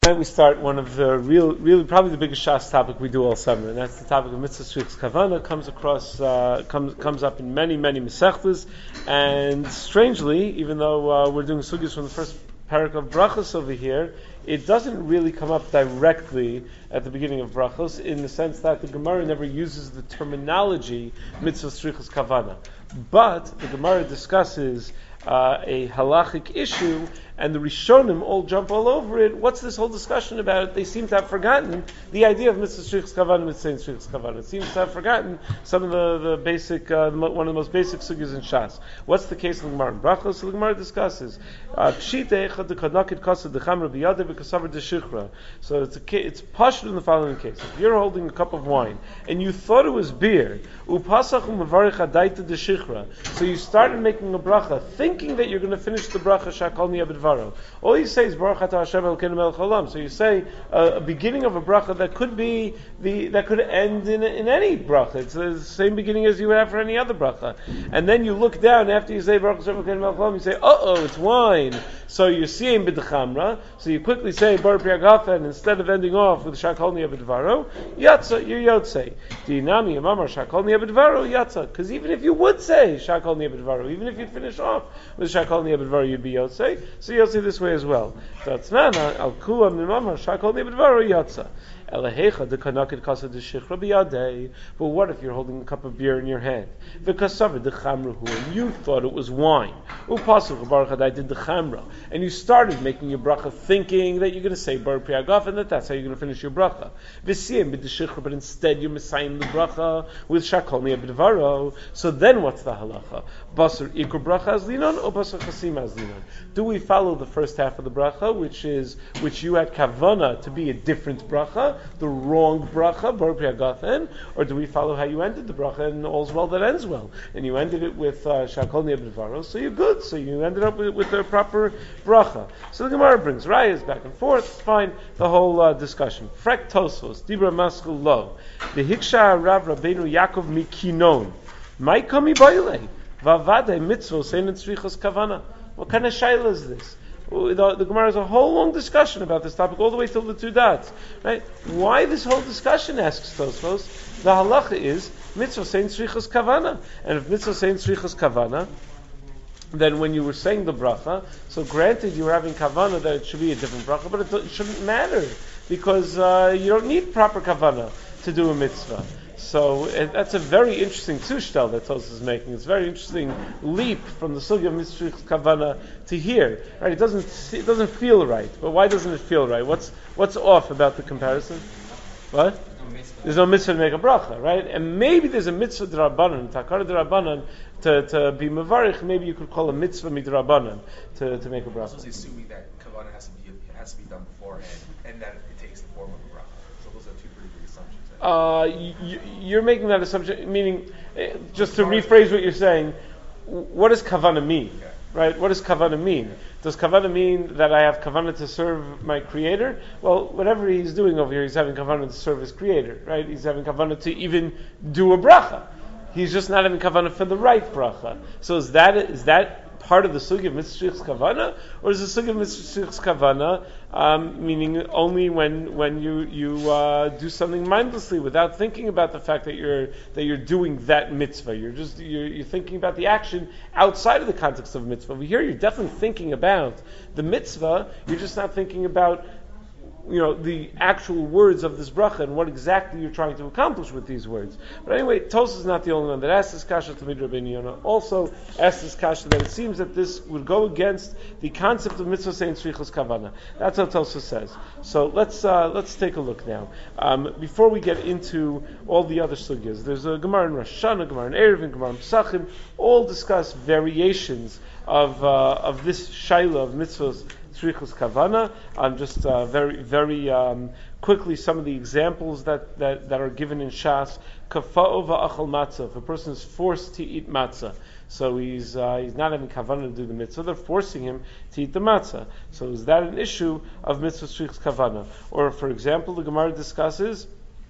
Tonight we start one of the really probably the biggest Shas topic we do all summer, and that's the topic of Mitzvah Shvichas Kavana. Comes up in many Masechtas, and strangely, even though we're doing sugyas from the first parak of Brachos over here, it doesn't really come up directly at the beginning of Brachos, in the sense that the Gemara never uses the terminology Mitzvah Shvichas Kavana, but the Gemara discusses a halachic issue, and the Rishonim all jump all over it. What's this whole discussion about it? They seem to have forgotten the idea of Mitzvah Shvichas Kavana, Mitzvah Shvichas Kavana. It seems to have forgotten some of the basic, one of the most basic sugyas in Shas. What's the case of the Gemara in Brachos? So the Gemara discusses so it's pashut in the following case. If you're holding a cup of wine and you thought it was beer, so you started making a bracha thinking that you're going to finish the bracha Shakol Ni'abedvaro. All you say is Baruch Atah Hashem Elokeinu Melech Haolam. So you say a beginning of a bracha that could be that could end in any bracha. It's the same beginning as you would have for any other bracha. And then you look down after you say Baruch Hashem Elokeinu Melech Haolam, you say, it's wine. So you're seeing b'dechamra. So you quickly say Baruch Priagafen instead of ending off with Shakol Ni'abedvaro. Yatsa, you're Yotzei. Dinami Amamar Shakol Ni'abedvaro Yatsa. Because even if you would say Shakol Ni'abedvaro, even if you'd finish off with Shakol Ni'abedvaro, you'd be Yotzei. So Yotzei this way as well. But what if you're holding a cup of beer in your hand? And you thought it was wine. And you started making your bracha thinking that you're going to say Baruch Priagafen, and that's how you're going to finish your bracha. But instead you're messiahing the bracha with Shakol Ni'abedvaro. So then what's the halacha? Basar Ikur bracha as linon or Basar Chasim as linon? Do we follow the first half of the bracha, which you had kavana to be a different bracha, the wrong bracha, Baruch Priagafen, or do we follow how you ended the bracha and all's well that ends well? And you ended it with Shakol Ni'abedvaro, so you're good. So you ended up with the proper bracha. So the Gemara brings rayas back and forth. Fine, the whole discussion. Frek Tosfos, Dibra Maskul Lo, the Hiksha Rav Rabbeinu Yaakov Mikinon, Mai Kami Baile, Vavade Mitzvah Seinen Tzrichos Kavana. What kind of shaila is this? The Gemara has a whole long discussion about this topic, all the way till the two dots. Right? Why this whole discussion, asks Tosfos? The halacha is mitzvah sein tzrichas kavana, and if mitzvah sein tzrichas kavana, then when you were saying the bracha, so granted you were having kavana that it should be a different bracha, but it shouldn't matter because you don't need proper kavana to do a mitzvah. So that's a very interesting tushtel that Tosfos is making. It's a very interesting leap from the sugya of mitzvah kavana to here. Right? It doesn't feel right. But why doesn't it feel right? What's off about the comparison? What? There's no mitzvah to make a bracha, right? And maybe there's a mitzvah d'Rabbanan, takara d'Rabbanan, to be mevarich. Maybe you could call a mitzvah midrabbanan to make a bracha. So he's assuming that kavana has to be done beforehand, and that it takes the form of a bracha. So those are two pretty big assumptions. You're making that assumption, meaning, just to rephrase what you're saying, what does kavana mean? Okay. Right? What does kavana mean? Does kavana mean that I have kavana to serve my creator? Well, whatever he's doing over here, he's having kavana to serve his creator, right? He's having kavana to even do a bracha. He's just not having kavana for the right bracha. So is that part of the sugya of mitzvah shvichas kavana, or is the sugya of mitzvah shvichas kavana meaning only when you do something mindlessly without thinking about the fact that you're doing that mitzvah? You're thinking about the action outside of the context of mitzvah. Over here, you're definitely thinking about the mitzvah. You're just not thinking about the actual words of this bracha and what exactly you're trying to accomplish with these words. But anyway, Tosfos is not the only one that asked this kasha. Talmid Rabbeinu Yonah also asked this kasha that it seems that this would go against the concept of mitzvah saying tzrichos kavana. That's what Tosfos says. So let's take a look now. Before we get into all the other sugyas, there's a Gemara in Rosh Hashanah, Gemara in Eruvin, Gemara in Pesachim, all discuss variations of this shaila of mitzvahs tzrichos kavana. Just very quickly, some of the examples that are given in Shas. Kafa'o va'achal matzah. If a person is forced to eat matzah, so he's not having kavana to do the mitzvah, they're forcing him to eat the matzah. So is that an issue of mitzvah tzrichos kavana? Or, for example, the Gemara discusses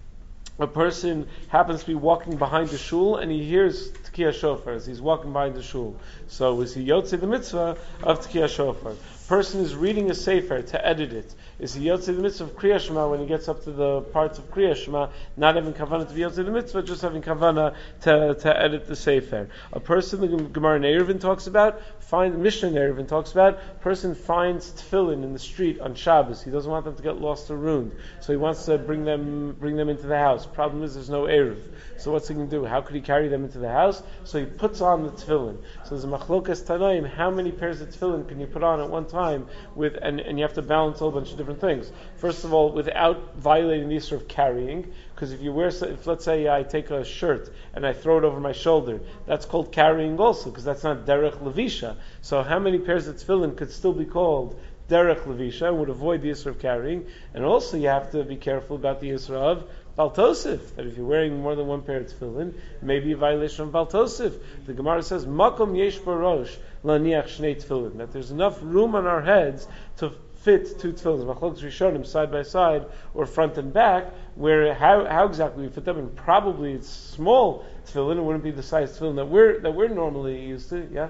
a person happens to be walking behind the shul and he hears Tekiyah Shofar as he's walking behind the shul. So is he yotzei the mitzvah of Tekiyah Shofar? person is reading a sefer to edit it. Is he yotze the mitzvah of Kriya Shema when he gets up to the parts of Kriya Shema, not having kavanah to be yotze the mitzvah, just having kavanah to edit the sefer? A person, the Gemara in Eruvin talks about, Mishnah in Eruvin talks about, person finds tefillin in the street on Shabbos. He doesn't want them to get lost or ruined, so he wants to bring them into the house. Problem is, there's no Eruv. So what's he going to do? How could he carry them into the house? So he puts on the tefillin. So there's a machlokas tanaim. How many pairs of tefillin can you put on at one time? And you have to balance a whole bunch of different things. First of all, without violating the issue of carrying, because if let's say I take a shirt and I throw it over my shoulder, that's called carrying also, because that's not derech levisha. So how many pairs of tefillin could still be called derech levisha and would avoid the issue of carrying? And also you have to be careful about the issue of Baltosif, that if you're wearing more than one pair of tefillin, it may be a violation of Baltosif. The Gemara says, Makom yesh barosh laniach shnei tefillin, that there's enough room on our heads to fit two tefillin. Machlokes Rishonim side by side or front and back, where how exactly we fit them, and probably it's small tefillin, it wouldn't be the size tefillin that we're normally used to. Yeah.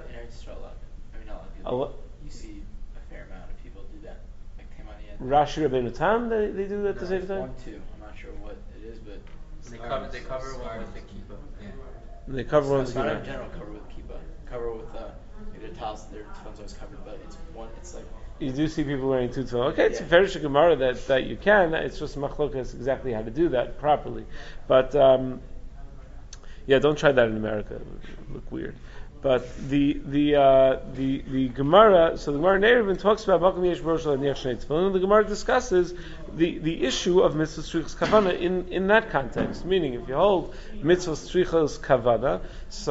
You see a fair amount of people do that. Like Rashi Rabbeinu Tam, they do that at the same time. One, two. I'm not sure what it is, but they cover one with the kippah. Yeah. And they cover one with the kippah. In general, cover with kippah. Cover with their towels. Their phones always covered, but it's one. It's like. You do see people wearing two tefillin. Okay, it's a very Gemara that you can. It's just machlokas exactly how to do that properly. But don't try that in America. It would look weird. But the Gemara, so the Gemara in Eruvin talks about Makom Yesh Barosh Laniach Shnei Tefillin, and the Gemara discusses the issue of mitzvah strichas kavana in that context. Meaning, if you hold mitzvah strichas kavana,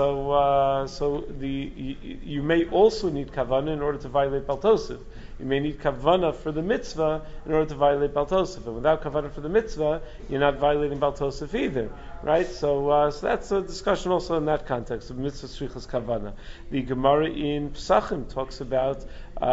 so you may also need kavana in order to violate Baltosif. You may need kavana for the mitzvah in order to violate Baltosif, and without kavana for the mitzvah, you're not violating Baltosif either, right? So that's a discussion also in that context of mitzvah strichas kavana. The Gemara in Pesachim talks about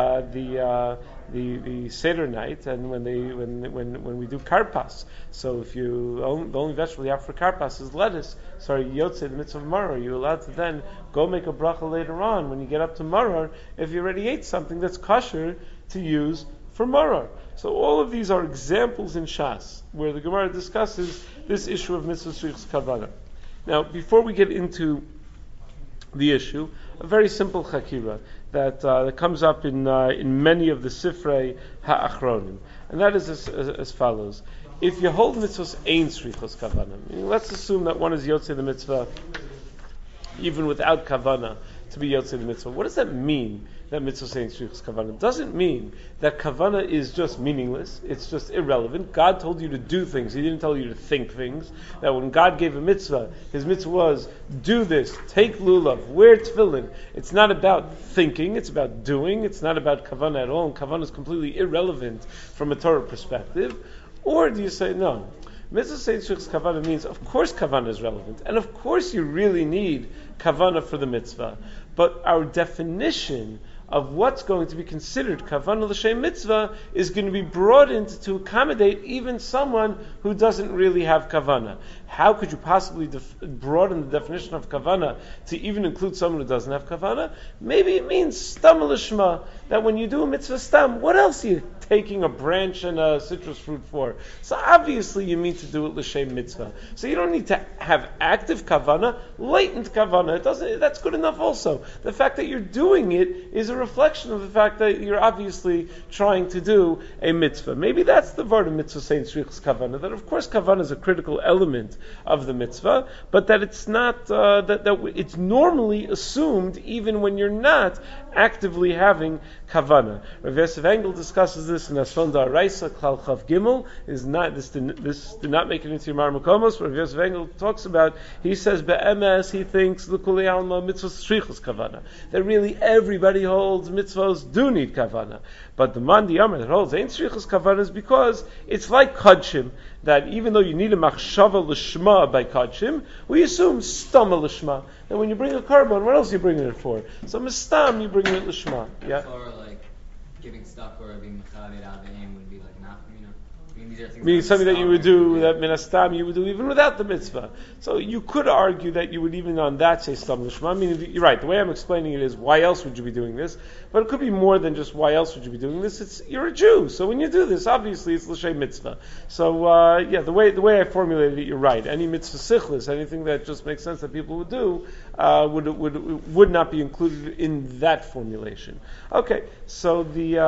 the Seder night, and when we do karpas. So if the only vegetable you have for karpas is lettuce, yotze the mitzvah of maror, you're allowed to then go make a bracha later on when you get up to maror if you already ate something that's kosher to use for maror. So all of these are examples in Shas where the Gemara discusses this issue of mitzvah strichas kavana. Now, before we get into the issue, a very simple chakira that comes up in many of the Sifrei Ha'achronim, and that is as follows: if you hold mitzvahs ein strichos kavana, let's assume that one is yotze the mitzvah even without kavana to be yotze the mitzvah. What does that mean? That mitzvah ein strichos kavana it doesn't mean that kavana is just meaningless. It's just irrelevant. God told you to do things. He didn't tell you to think things. That when God gave a mitzvah, His mitzvah was do this, take lulav, wear tefillin. It's not about thinking. It's about doing. It's not about kavana at all. And kavana is completely irrelevant from a Torah perspective. Or do you say no? Mitzvah ein strichos kavana means, of course, kavana is relevant, and of course, you really need kavana for the mitzvah. But our definition of what's going to be considered kavana l'shem mitzvah is going to be broadened to accommodate even someone who doesn't really have kavana. How could you possibly broaden the definition of kavana to even include someone who doesn't have kavana? Maybe it means stam l'shma, that when you do a mitzvah stam, what else are you taking a branch and a citrus fruit for? So obviously you mean to do it l'shem mitzvah. So you don't need to have active kavana, latent kavana. That's good enough also. The fact that you're doing it is a reflection of the fact that you're obviously trying to do a mitzvah. Maybe that's the word of mitzvah saying strichas kavana, that of course kavana is a critical element of the mitzvah, but that it's not, that it's normally assumed even when you're not actively having kavana. Rav Yosef Engel discusses this in Asfon Da'araisa, Klal Chav Gimel. This did not make it into Yomar Makomos. Rav Yosef Engel talks about, he says, be'emes, he thinks, l'kulei alma mitzvah strichas kavana. That really everybody holds mitzvahs do need kavana. But the Mandi Amar that holds ain't strichas kavana is because it's like kodshim, that even though you need a machshava l'shma by kodshim, we assume stama l'shma. That when you bring a carbon, what else are you bringing it for? So mistam, you bring it l'shma. Yeah. For like giving stuff or being mechaved avim would be like nafkamina. Meaning something that you would do that minastam you would do even without the mitzvah. So you could argue that you would even on that say stam l'shma. I mean, you're right. The way I'm explaining it is why else would you be doing this? But it could be more than just why else would you be doing this. It's you're a Jew, so when you do this, obviously it's l'shem mitzvah. So the way I formulated it, you're right. Any mitzvah sichlis, anything that just makes sense that people would do, would not be included in that formulation. Okay, so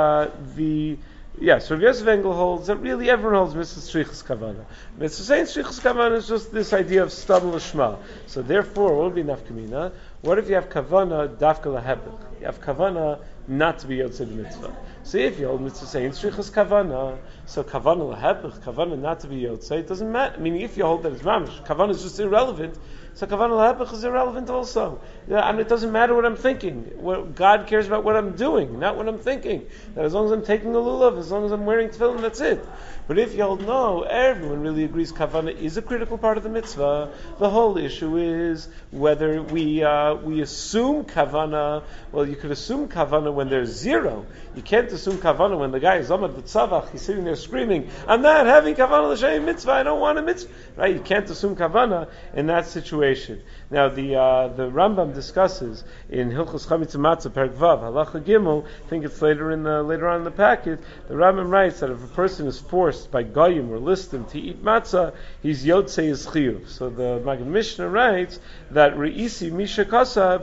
so Rav Yosef Engel holds that really everyone holds mitzvah strichas kavana. Mitzvah saying strichas kavana is just this idea of stam l'shma. So therefore, what would be nafkamina? What if you have kavana dafka lahepich? You have kavana not to be yotzei the mitzvah. So if you hold mitzvah saying strichas kavana, so kavana lahepich, kavana not to be yotzei, it doesn't matter. Meaning if you hold that it's mamish, kavana is just irrelevant. So kavana lahepich is irrelevant also. It doesn't matter what I'm thinking. God cares about what I'm doing, not what I'm thinking. That as long as I'm taking a lulav, as long as I'm wearing tefillin, that's it. But if you hold no, everyone really agrees kavana is a critical part of the mitzvah. The whole issue is whether we assume kavana. Well, you could assume kavana when there's zero. You can't assume kavana when the guy is amad b'tzavach. He's sitting there screaming, "I'm not having kavana l'shem mitzvah. I don't want a mitzvah." Right? You can't assume kavana in that situation. Now the Rambam discusses in Hilchos Chametz Matzah Perek Vav Halacha Gimel. I think it's later on in the packet. The Rambam writes that if a person is forced by goyim or listim to eat matzah, he's yotzei his chiyuv. So the Maggid Mishnah writes that reisi misha kasav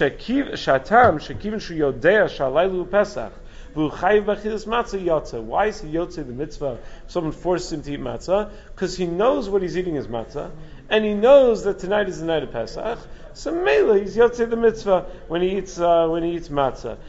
shatam shekivin shu yodea shalaylu pesach. Why is he yotzei the mitzvah? If someone forces him to eat matzah, because he knows what he's eating is matzah, and he knows that tonight is the night of Pesach. So mele he's yotzei the mitzvah when he eats matzah.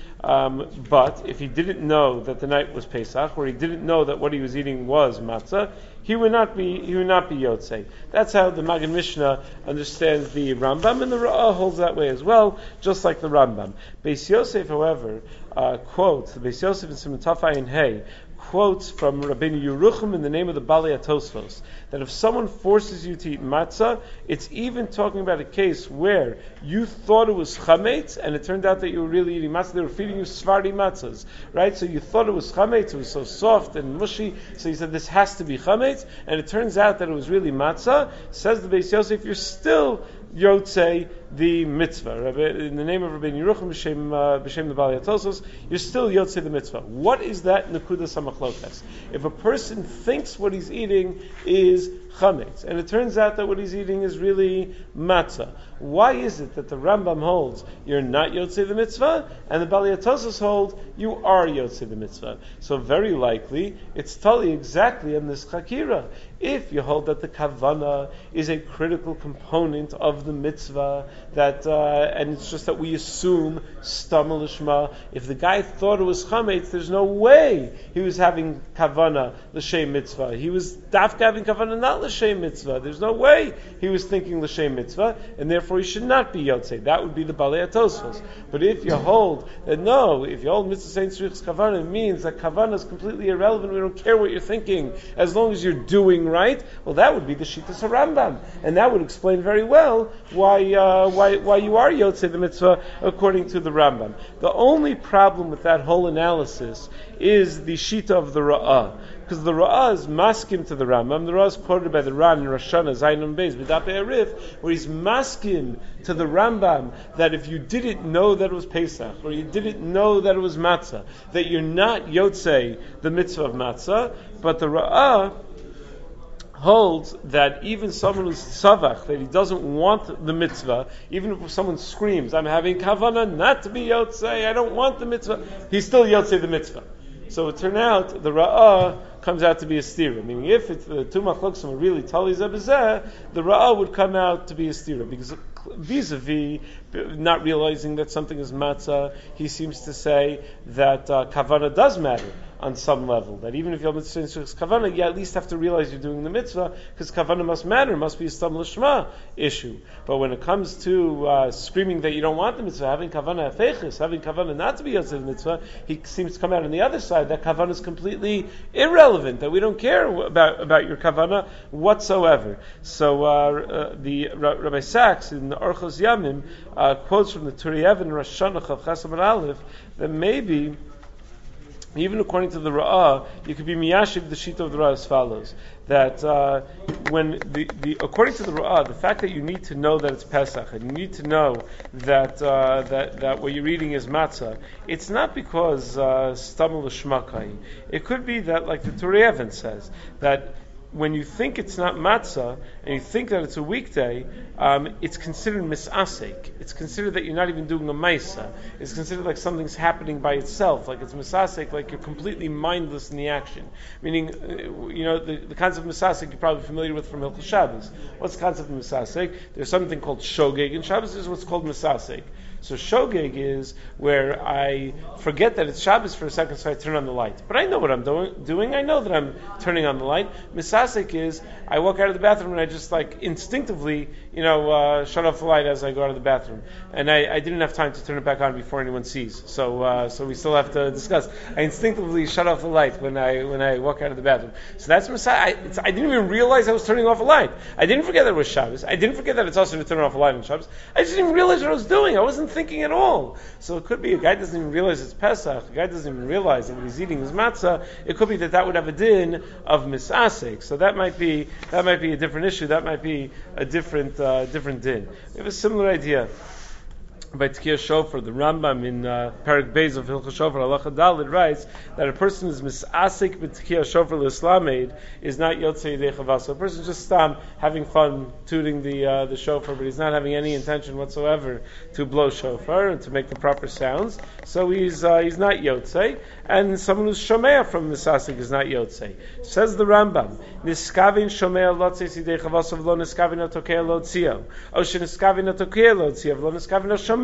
But if he didn't know that the night was Pesach, or he didn't know that what he was eating was matzah, he would not be yotzei. That's how the Maggid Mishnah understands the Rambam, and the Ra'ah holds that way as well, just like the Rambam. Beis Yosef, however, quotes the Beis Yosef in Siman Taf Ayin Hey quotes from Rabbeinu Yerucham in the name of the Balei HaTosfos that if someone forces you to eat matzah, it's even talking about a case where you thought it was chametz and it turned out that you were really eating matzah. They were feeding you Sephardi matzahs, right? So you thought it was chametz, it was so soft and mushy, so you said this has to be chametz, and it turns out that it was really matzah. Says the Beis Yosef, you're still yotzei the mitzvah. In the name of Rabbeinu Yerucham, b'shem the Balei HaTosfos, you're still yotzei the mitzvah. What is that nekudas hamachlokas? If a person thinks what he's eating is chametz, and it turns out that what he's eating is really matzah, why is it that the Rambam holds you're not yotzei the mitzvah, and the Balei HaTosfos hold you are yotzei the mitzvah? So very likely it's totally exactly on this chakira. If you hold that the kavana is a critical component of the mitzvah, that and it's just that we assume stam l'shma. If the guy thought it was chametz, there's no way he was having kavana l'shem mitzvah. He was dafka having kavana not l'shem mitzvah. There's no way he was thinking l'shem mitzvah, and therefore he should not be yotzei. That would be the Balei HaTosfos. But if you hold that no, if you hold mitzvah saying strichas kavana, it means that kavana is completely irrelevant. We don't care what you're thinking as long as you're doing right. Well, that would be the Shittas HaRambam, and that would explain very well why you are yotzei the mitzvah according to the Rambam. The only problem with that whole analysis is the Shita of the Ra'ah, because the Ra'ah is maskim to the Rambam. The Ra'ah is quoted by the Ran in Rosh Hashanah Zayin Beis B'Daf Arif, where he's maskim to the Rambam that if you didn't know that it was Pesach, or you didn't know that it was matzah, that you're not yotzei the mitzvah of matzah. But the Ra'ah holds that even someone who's tzavach, that he doesn't want the mitzvah, even if someone screams, I'm having kavana not to be yotzei, I don't want the mitzvah, he's still yotzei the mitzvah. So it turned out the Ra'ah comes out to be a stira. Meaning if it's the two machloksim are really tali zeh, the Ra'ah would come out to be a stira, because vis-a-vis not realizing that something is matzah, he seems to say that kavana does matter on some level. That even if you're mitzvah kavana, you at least have to realize you're doing the mitzvah, because kavana must matter, must be a stam l'shma issue. But when it comes to screaming that you don't want the mitzvah, having kavana afeiches, having kavana not to be yotzei the mitzvah, he seems to come out on the other side that kavana is completely irrelevant, that we don't care about your kavana whatsoever. So the Rabbi Sachs in the Orchos Yamim quotes from the Turei Even Rosh Hashanah Chav Chesed Amud Aleph that maybe even according to the Ra'ah, you could be miyashiv the shita of the Ra'ah as follows: that when according to the Ra'ah, the fact that you need to know that it's Pesach and you need to know that that what you're eating is matzah, it's not because stamel l'shmakai. It could be that, like the Turei Even says, that when you think it's not matzah and you think that it's a weekday, it's considered misasek. It's considered that you're not even doing a maisa. It's considered like something's happening by itself, like it's misasek, like you're completely mindless in the action. Meaning, the concept of misasek you're probably familiar with from Hilchos Shabbos. What's the concept of misasek? There's something called shogeg in Shabbos. This is what's called misasek. So shogeg is where I forget that it's Shabbos for a second, so I turn on the light. But I know what I'm doing. I know that I'm turning on the light. Misasek is I walk out of the bathroom and I just like instinctively, shut off the light as I go out of the bathroom. And I didn't have time to turn it back on before anyone sees. So we still have to discuss. I instinctively shut off the light when I walk out of the bathroom. So that's Misasek. I didn't even realize I was turning off a light. I didn't forget that it was Shabbos. I didn't forget that it's also to turn off a light on Shabbos. I just didn't realize what I was doing. I wasn't thinking at all. So it could be a guy doesn't even realize it's Pesach. A guy doesn't even realize that what he's eating is matzah. It could be that would have a din of misasek. So that might be a different issue. That might be a different din. We have a similar idea by Tkiyah Shofar. The Rambam in Perek Beis of Hilchos Shofar Halacha Daled writes that a person is misasek with Tkiyah Shofar l'Islamed is not yotzei yedei chava. So a person just having fun tooting the shofar, but he's not having any intention whatsoever to blow shofar and to make the proper sounds. So he's not yotzei, and someone who's shomea from misasek is not yotzei. Says the Rambam, niskavin shomea lotzei yedei chava lo niskavin atokea lotzio, o sheniskavin atokea lotzio lo niskavin shomea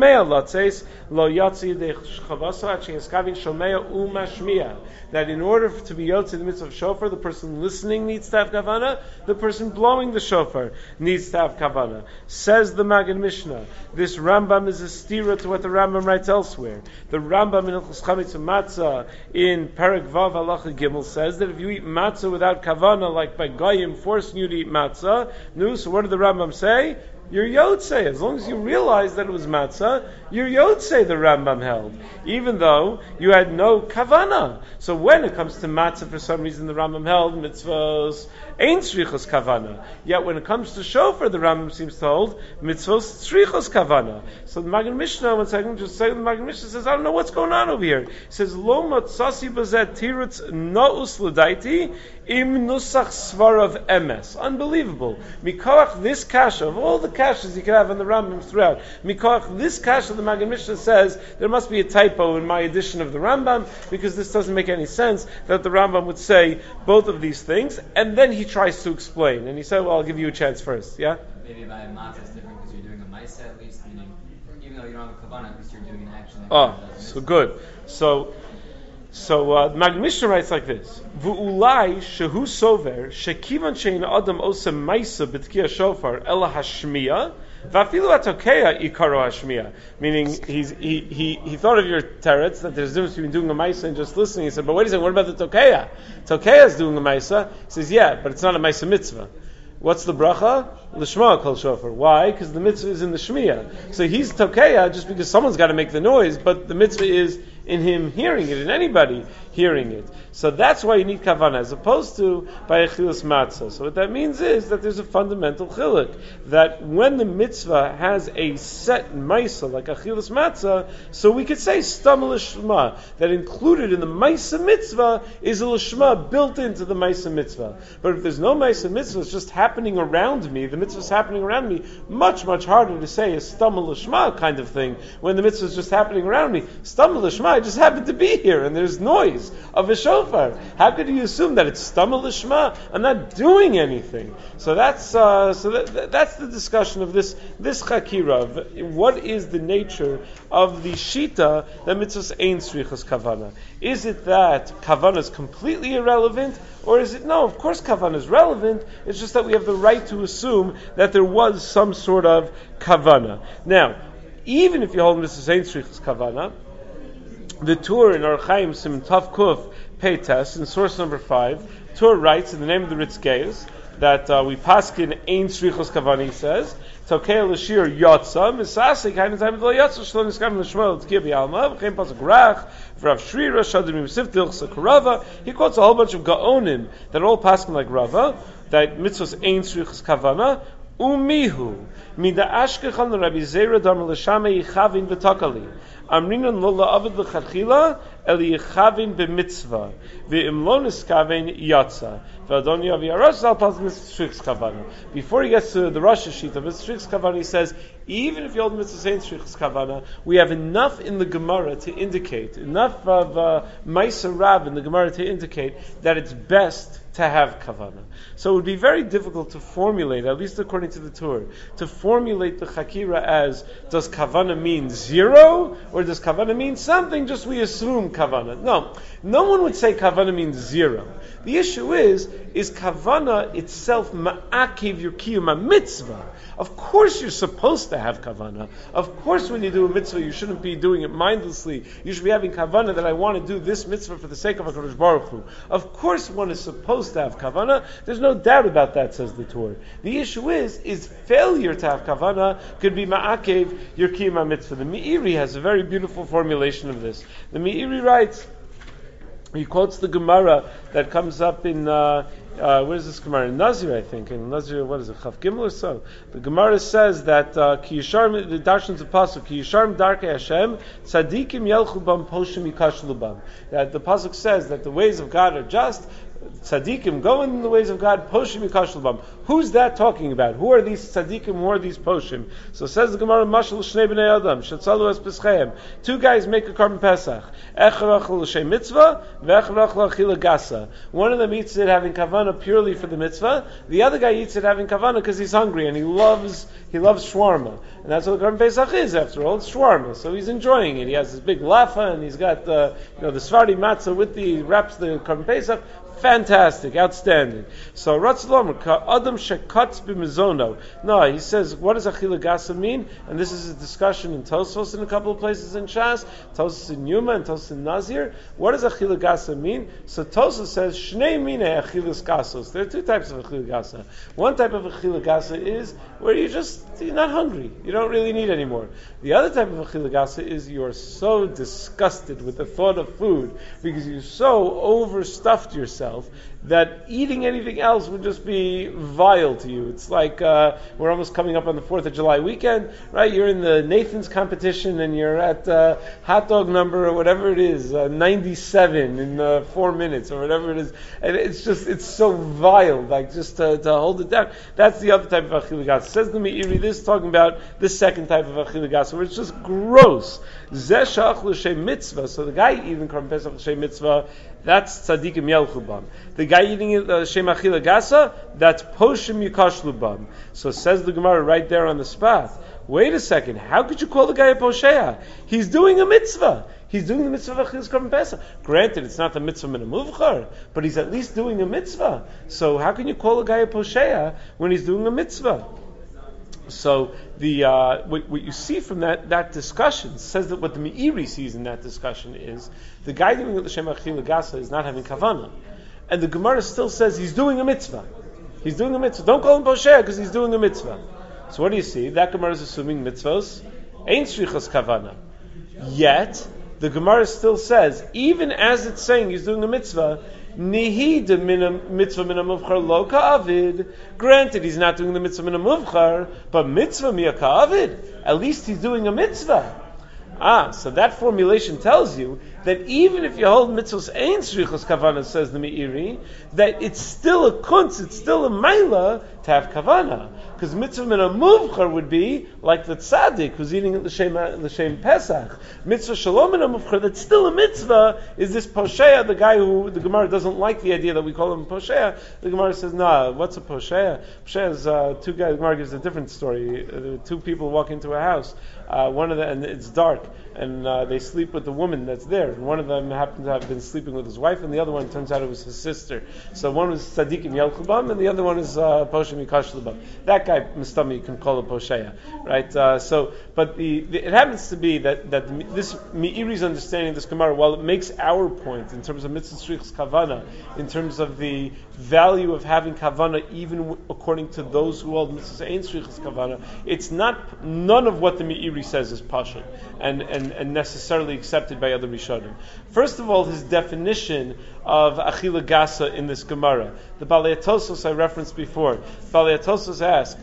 lo yotzi de chavasa sheniskavin shomea umashmiya. That in order to be yotzei the mitzvah of shofar, the person listening needs to have kavana, the person blowing the shofar needs to have kavana. Says the Magen Mishnah, this Rambam is a stira to what the Rambam writes elsewhere. The Rambam in Hilchos Chametz Matzah in Perek Vav Halacha Gimel says that if you eat matzah without kavana, like by goyim forcing you to eat matzah, so what did the Rambam say? You're yotzei. As long as you realize that it was matzah, you're yotzei, the Rambam held, even though you had no kavana. So when it comes to matzah, for some reason the Rambam held mitzvos ein tzrichos kavana. Yet when it comes to shofar, the Rambam seems to hold mitzvos tzrichos kavana. So the Magen Mishnah, one second, just say the Magen Mishnah says, I don't know what's going on over here. He says, Lo matzasi bazet tirutz no'us l'daiti im nusach svarav emes. Unbelievable. Mikoach this kasha, of all the kashas you can have on the Rambam throughout, mikoach this kasha, the Magen Mishnah says, there must be a typo in my edition of the Rambam, because this doesn't make any sense that the Rambam would say both of these things, and then he tries to explain. And he said, well, I'll give you a chance first. Yeah? Maybe by a matzah it's different because you're doing a maisa at least, meaning even though you don't have a kavanah, at least you're doing an action. So good. So the Magen Mishnah writes like this: V'ulai shehu sover shekivan shein adam osem maisa b'tkiyah shofar ela hashmiya v'afilu atokea ikaro hashmiya. Meaning he thought of your teretz that there's a difference between doing a maisa and just listening. He said, but wait a second, what about the tokeya? Tokeya is doing a maisa. He says, yeah, but it's not a maisa mitzvah. What's the bracha? L'shma kol shofar. Why? Because the mitzvah is in the shmiya. So he's tokeya just because someone's got to make the noise, but the mitzvah is in him hearing it, in anybody hearing it. So that's why you need kavanah, as opposed to by achilas matzah. So what that means is that there's a fundamental chiluk, that when the mitzvah has a set maisa, like achilas matzah, so we could say stam l'shma, that included in the maisa mitzvah is a l'shma built into the maisa mitzvah. But if there's no maisa mitzvah, it's just happening around me, the mitzvah is happening around me, much harder to say a stam l'shma kind of thing, when the mitzvah is just happening around me. Stam l'shma, I just happen to be here, and there's noise of a shofar. How could you assume that it's stamel l'shma? I'm not doing anything. So that's the discussion of this chakira. What is the nature of the shita that mitzvahs ein tzrichas kavana? Is it that kavana is completely irrelevant, or is it no? Of course, kavana is relevant. It's just that we have the right to assume that there was some sort of kavana. Now, even if you hold mitzvahs ein tzrichas kavana, the Tur in Orach Chaim Sim Tav Kuf Pei Tes in source number 5, Tur writes in the name of the Ritz Geis that we paskin ein tzrichos kavana. He says Tokei l'shir yotza misasik hainu time lo yotza shlo niskam l'shmuel t'kibi alma v'chein pasuk rach v'rav shrira shadim yusif dilchsa karava. He quotes a whole bunch of gaonim that are all paskin like Rava, that mitzvahs ein tzrichos kavana. Umihu mida ashkechan Rabbi Zera damar l'shama yichavin v'takali amrinan lo la'avid l'chadchila eli yichavin b'mitzvah v'im lo niskaven yatsa v'adon yavi harash zal paz mitzvahs kavana. Before he gets to the Rosh Hashita mitzvahs kavana, he says even if you hold mitzvahs ain't mitzvahs kavana, we have enough in the Gemara to indicate, enough of Ma'aser Rav in the Gemara to indicate that it's best to have kavana. So it would be very difficult to formulate, at least according to the Torah, to formulate the Chakira as, does kavana mean 0, or does kavana mean something, just we assume kavana. No one would say kavana means 0. The issue is kavana itself ma'akiv your kiyum mitzvah? Of course you're supposed to have kavana. Of course when you do a mitzvah, you shouldn't be doing it mindlessly. You should be having kavana that I want to do this mitzvah for the sake of HaKadosh Baruch Hu. Of course one is supposed to have kavana. There's no doubt about that, says the Torah. The issue is failure to have kavana could be ma'akev your kiyum mitzvah. The Meiri has a very beautiful formulation of this. The Meiri writes, he quotes the Gemara that comes up in where is this Gemara? In Nazir, I think. In Nazir, what is it? Chav Gimel or so? The Gemara says that Ki Yisharm, the Darshan's a pasuk, Ki Yisharm Darkei Hashem, Tzadikim Yelchu Bam Poshim Yikashlu Bam. That the pasuk says that the ways of God are just. Tzaddikim go in the ways of God. Poshim yikashlu bam. Who's that talking about? Who are these tzaddikim? Who are these poshim? So says the Gemara, Mashal Shnei Bnei Adam Shetzalu Es Pescheim. 2 guys make a Korban Pesach. Echad Achal L'Shem Mitzvah, Ve'echad Achal L'Achila Gasa. One of them eats it having kavana purely for the mitzvah. The other guy eats it having kavana because he's hungry and he loves shawarma. And that's what the Korban Pesach is, after all. It's shawarma. So he's enjoying it. He has this big lafa and he's got the Sfardi matzah with the wraps the Korban Pesach. Fantastic, outstanding. So Ratzalom Adam Shekatz b'mizono. No, he says, what does Achila Gasa mean? And this is a discussion in Tosfos in a couple of places in Shas, Tosfos in Yuma and Tosfos in Nazir. What does Achila Gasa mean? So Tosfos says Shnei mine Achilas Gasos. There are 2 types of Achila Gasa. One type of Achila Gasa is where you're not hungry. You don't really need any more. The other type of Achila Gasa is you're so disgusted with the thought of food because you so overstuffed yourself that eating anything else would just be vile to you. It's like we're almost coming up on the 4th of July weekend, right? You're in the Nathan's competition and you're at hot dog number or whatever it is, 97 in 4 minutes or whatever it is. And it's so vile, like just to hold it down. That's the other type of Achila Gasa. Says the Meiri, this is talking about the second type of Achila Gasa, where it's just gross. Zeh shach l'shem mitzvah. So the guy eating Korban Pesach l'shem mitzvah, that's tzadikim yelchu bam. The guy eating it shem achila gasa, that's poshim yikashlu bam. So says the Gemara right there on the spot. Wait a second, how could you call the guy a posheya? He's doing a mitzvah. He's doing the mitzvah of Achilas Korban Pesach. Granted, it's not the mitzvah min muvchar, but he's at least doing a mitzvah. So how can you call a guy a posheya when he's doing a mitzvah? So what you see from that discussion says that what the Meiri sees in that discussion is the guy doing the Shem Achila Gasa is not having kavana, and the Gemara still says he's doing a mitzvah. He's doing a mitzvah. Don't call him posheya because he's doing a mitzvah. So what do you see? That Gemara is assuming mitzvos ain't shrichas kavana. Yet the Gemara still says, even as it's saying he's doing a mitzvah, Nihi de mitzvah min muvchar lo ka'avid. Granted, he's not doing the mitzvah min muvchar, but mitzvah miya ka'avid. At least he's doing a mitzvah. So that formulation tells you that even if you hold mitzvahs ein shrichos kavana, says the Meiri, that it's still a kunz, it's still a maila to have kavana. Because mitzvah min muvchar would be like the tzaddik who's eating at l'shem Pesach. Mitzvah shalom min muvchar, that's still a mitzvah, is this posheya, the guy who the Gemara doesn't like the idea that we call him posheya. The Gemara says, nah, what's a posheya? Posheya is 2 guys. The Gemara gives a different story. 2 people walk into a house. One of them, and it's dark, and they sleep with the woman that's there. And one of them happened to have been sleeping with his wife, and the other one turns out it was his sister. So one was tzadikim yelchu bam, and the other one is poshim yikashlu bam. That that guy Mistami you can call a posheya, right? But it happens to be that this Meiri's understanding of this Gemara, while it makes our point in terms of mitzvah shrichas kavana, in terms of the value of having kavana, even according to those who hold mitzvah ein shrichas kavana, it's none of what the Meiri says is pashut and necessarily accepted by other Rishonim. First of all, his definition of achila gasa in this Gemara, the Balei Tosos I referenced before. Balei Tosos asked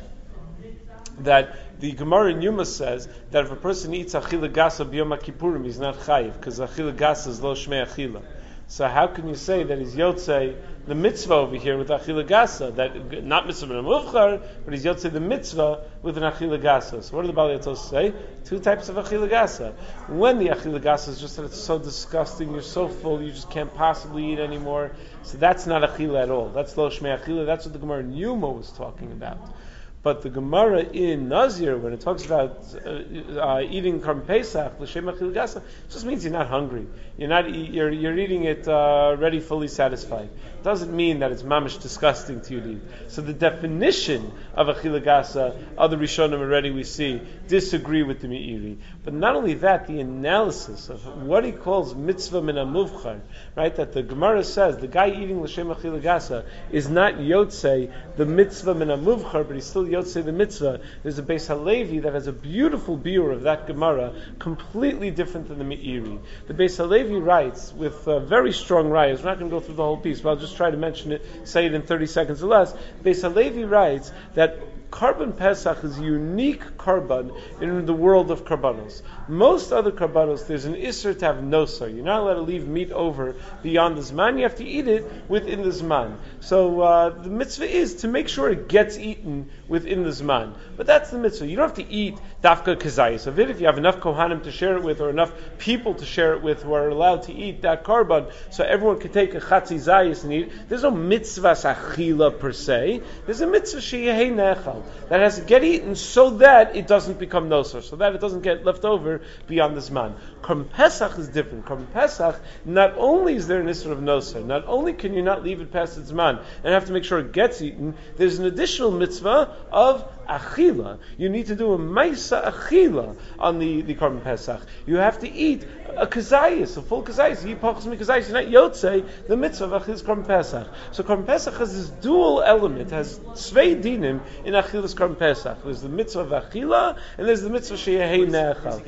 that the Gemara in Yuma says that if a person eats achila gasa b'yom kippurim, he's not chayiv because achila gasa is lo shmei achila. So how can you say that he's yotzei the mitzvah over here with achila gasa? That not mitzvah ben muvchar, but he's yotzei the mitzvah with an achila gasa. So what do the Balei Tosos say? Two types of achila gasa. When the achila gasa is just that it's so disgusting, you're so full, you just can't possibly eat anymore. So that's not achila at all. That's lo shmei achila. That's what the Gemara in Yuma was talking about. But the Gemara in Nazir, when it talks about eating Karm Pesach, l'shem achil gasa, it just means you're not hungry. You're eating it already fully satisfied. It doesn't mean that it's mamish disgusting to you to eat. So the definition of achil gasa, other Rishonim already we see disagree with the Meiri. But not only that, the analysis of what he calls mitzvah min hamuvchar, right? That the Gemara says the guy eating l'shem achil gasa is not yotzei the mitzvah min hamuvchar, but he's still yotzei the mitzvah. There's a Beis Halevi that has a beautiful biur of that Gemara, completely different than the Meiri. The Beis Halevi writes with very strong rayas. We're not going to go through the whole piece, but I'll just try to mention it, say it in 30 seconds or less. Beis Halevi writes that Karban Pesach is a unique karban in the world of karbanos. Most other karbanos, there's an isser to have nosar. You're not allowed to leave meat over beyond the zman. You have to eat it within the zman. So the mitzvah is to make sure it gets eaten within the zman. But that's the mitzvah. You don't have to eat dafka kazayis of it. If you have enough kohanim to share it with, or enough people to share it with who are allowed to eat that karban, so everyone can take a chatzi zayis and eat. There's no mitzvah achila per se. There's a mitzvah sheyehei nechal that has to get eaten so that it doesn't become nosar, so that it doesn't get left over beyond this man. Karm Pesach is different. Karm Pesach, not only is there an issur of nosar, not only can you not leave it past its man and have to make sure it gets eaten, there's an additional mitzvah of achila. You need to do a maisa achila on the Karm Pesach. You have to eat a kazayis, a full kazayis. You eat pachas mi kazayis, you're not yotzei the mitzvah of achil's Karm Pesach. So Karm Pesach has this dual element, has svei dinim in achil's Karm Pesach. There's the mitzvah of achila, and there's the mitzvah sheyehei ne'achal.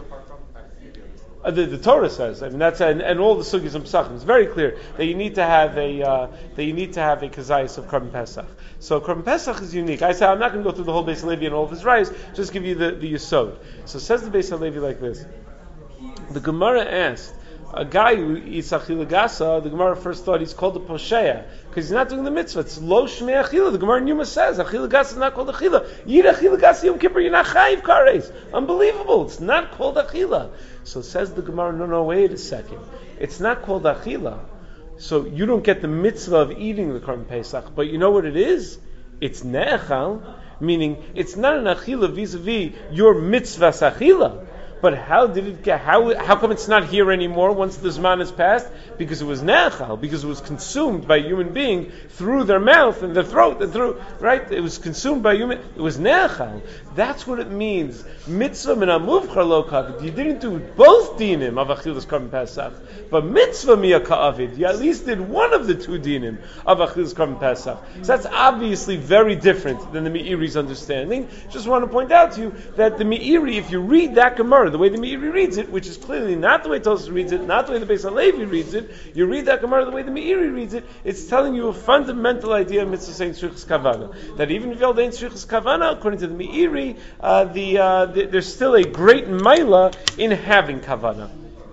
The Torah says, I mean, that's and all the sugis and psachim. It's very clear that you need to have a kazayis of Karm Pesach. So Karm Pesach is unique. I say I'm not going to go through the whole Beis Halevi and all of his rayos. Just give you the yesod. So says the Beis Halevi like this. The Gemara asked a guy who eats achila gasa. The Gemara first thought he's called a posheya because he's not doing the mitzvah. It's lo shmei achila. The Gemara in Yuma says achila gasa is not called achila. You eat achila gasa Yom Kippur, you're not chayiv kares. Unbelievable. It's not called achila. So says the Gemara, no, wait a second. It's not called achila. So you don't get the mitzvah of eating the Karm Pesach, but you know what it is? It's ne'echal, meaning it's not an achila vis-a-vis your mitzvah's achila. But how did it get? How come it's not here anymore once the zman has passed? Because it was ne'achal, because it was consumed by a human being through their mouth and their throat and through, right? It was consumed by human. It was ne'achal. That's what it means. Mitzvah min hamuvchar lo kavod. You didn't do both dinim of achilas Karm Pesach, but mitzvah miya ka'avid. You at least did one of the two dinim of achilas Karm Pesach. So that's obviously very different than the Meiri's understanding. Just want to point out to you that the Meiri, if you read that Gemara the way the Meiri reads it, which is clearly not the way Tosfos reads it, not the way the Beis Halevi reads it, you read that Gemara the way the Meiri reads it, it's telling you a fundamental idea of mitzvah saying shrichas kavana. That even if you hold ain't shrichas kavana, according to the Meiri, there's still a great maila in having kavana.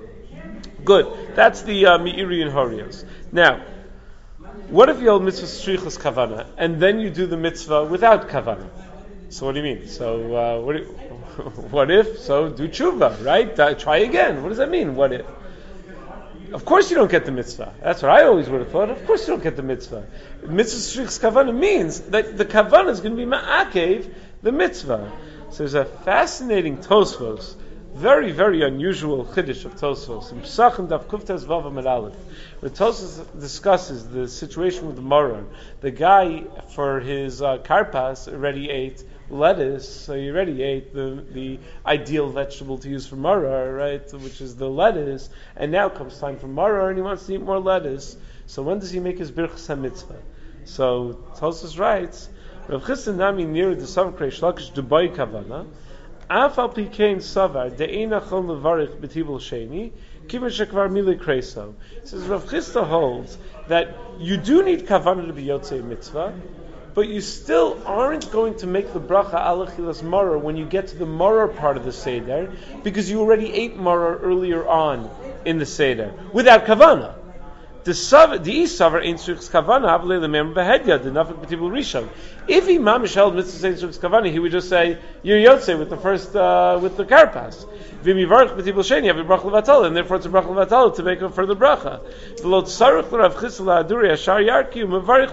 Good. That's the Meiri and Horios. Now, what if you hold mitzvah shrichas kavana and then you do the mitzvah without kavana? So what do you mean? So what if? So do tshuva, right? Try again. What does that mean? What if? Of course you don't get the mitzvah. That's what I always would have thought. Of course you don't get the mitzvah. Mitzvah shrichas kavana means that the kavana is going to be ma'akev the mitzvah. So there's a fascinating Tosfos very, very unusual chiddush of Tosfos. In Pesachim Daf Kuftes Vav Amud Aleph, where Tosfos discusses the situation with the Maror. The guy, for his karpas, already ate lettuce, so he already ate the ideal vegetable to use for Maror, right, which is the lettuce, and now comes time for Maror, and he wants to eat more lettuce. So when does he make his Birchas HaMitzvah? So Tosfos writes, Rav Chisda Nami near the Sav Kreish Lakish Dubai Kavana, Afal Pikein Savar De'ena Chol Levarich B'Tibul Sheni Kivan Shekvar Mili Kreiso. He says Rav Chisda holds that you do need Kavana to be Yotzei Mitzvah, but you still aren't going to make the bracha al achilas maror when you get to the maror part of the seder, because you already ate maror earlier on in the seder without kavana. The isavar ain't strichs kavana havle lemem behedya the nafik b'tibul rishon. If he mamish held mitzvah ain't strichs kavana, he would just say you're yotzei with the first with the karpas. V'mivarch b'tibul sheni have a bracha levatala, and therefore it's a bracha levatala to make a further bracha. V'lo tzarich l'rav chisda la'aduri ashar yarki u'mevarich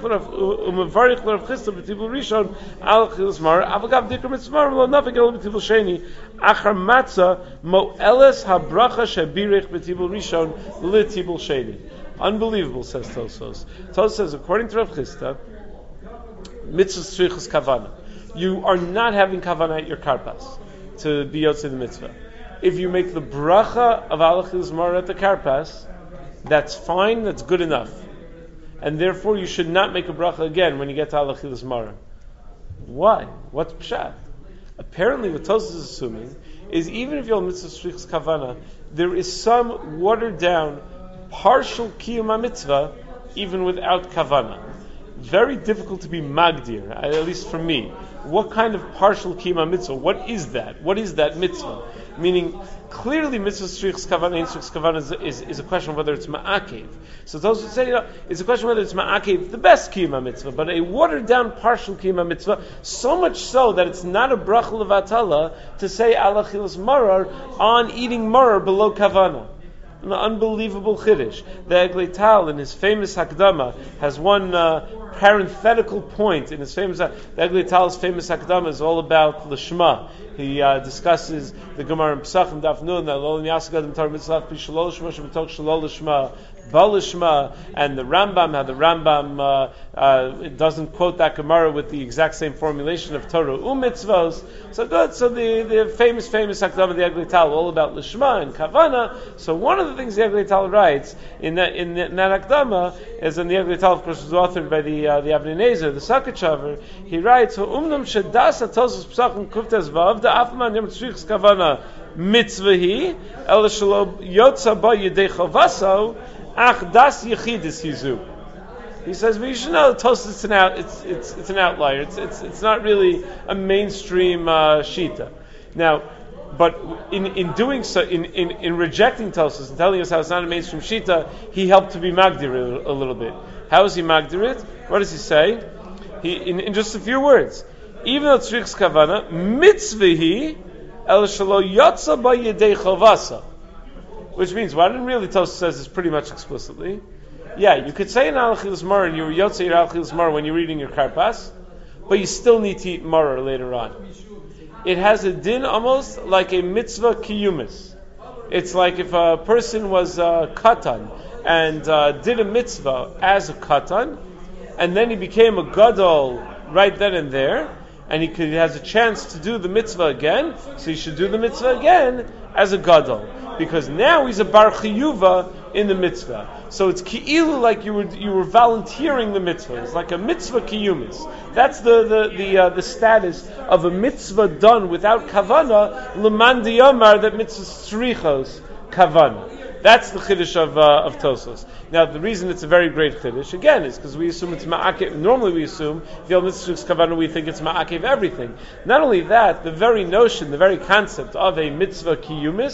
l'rav chisda b'tibul rishon al chilas mar avagav dikar mitzvah v'lo nafik el b'tibul sheni achar matzah mo'eles habracha shebirich b'tibul rishon l'tibul sheni. Unbelievable, says Tosfos. Tosfos says, according to Rav Chisda, mitzvah strichas kavana. You are not having kavana at your karpas to be yotzei the mitzvah. If you make the bracha of al achilas maror at the karpas, that's fine, that's good enough. And therefore you should not make a bracha again when you get to al achilas maror. Why? What's pshat? Apparently what Tosfos is assuming is even if you're mitzvah strichas kavana, there is some watered down partial kiyum mitzvah, even without kavana. Very difficult to be magdir, at least for me. What kind of partial kiyum mitzvah? What is that? What is that mitzvah? Meaning, clearly mitzvah strichas kavana and strichas kavana is a question of whether it's ma'akev. So those would say, it's a question of whether it's ma'akev, the best kiyum mitzvah, but a watered down partial kiyum mitzvah, so much so that it's not a bracha levatala to say al achilas maror on eating maror below kavana. An unbelievable chiddush. The Eglei Tal, in his famous Hakdama, has one parenthetical point in his famous. The Eglei Tal's famous Hakdama is all about Lishma. He discusses the Gemara in Pesachim Daf Nun that Lo Yasgadim Tar Mitzvah Pi Shalol Lishma Shemitok Shalol Lishma Balishma, and the Rambam, how the Rambam doesn't quote that Gemara with the exact same formulation of Torah Mitzvos. So good. So the famous Hakdama of the Eglei Tal, all about Lishma and Kavana. So one of the things the Eglei Tal writes in that Hakdama is, in the Eglei Tal, of course, was authored by the Avnei Nezer, the Sakachaver. He writes, "Umnam shedas atosos psachim kuftes vav da afman yom tzrichs kavana mitzvahi el shelo yotza ba yedei chavaso." Ach das yechidus hizu. He says, but you should know Tosfos it's an outlier. It's not really a mainstream shita. Now, but in doing so, in rejecting Tosfos and telling us how it's not a mainstream shita, he helped to be magdir a little bit. How is he magdir it? What does he say? He in just a few words. Even though tzrichs kavana mitzvahi el shelo yotza ba yedei chavasa. Which means, what really Tosfos says is pretty much explicitly, yeah, you could say an al achilas maror and you're yotzei al achilas maror when you're reading your karpas, but you still need to eat maror later on. It has a din almost like a mitzvah kiyumis. It's like if a person was a katan and did a mitzvah as a katan, and then he became a gadol right then and there, and he has a chance to do the mitzvah again, so he should do the mitzvah again as a gadol, because now he's a bar chiyuva in the mitzvah. So it's ki'ilu, like you were volunteering the mitzvah. It's like a mitzvah kiyumis. That's the status of a mitzvah done without kavana, leman diyamar, that mitzvah strichos kavana. That's the chiddush of Tosfos. Now, the reason it's a very great chiddush, again, is because we assume it's ma'akev. Normally we assume, if you have mitzvah kavana, we think it's ma'akev everything. Not only that, the very notion, the very concept of a mitzvah kiyumis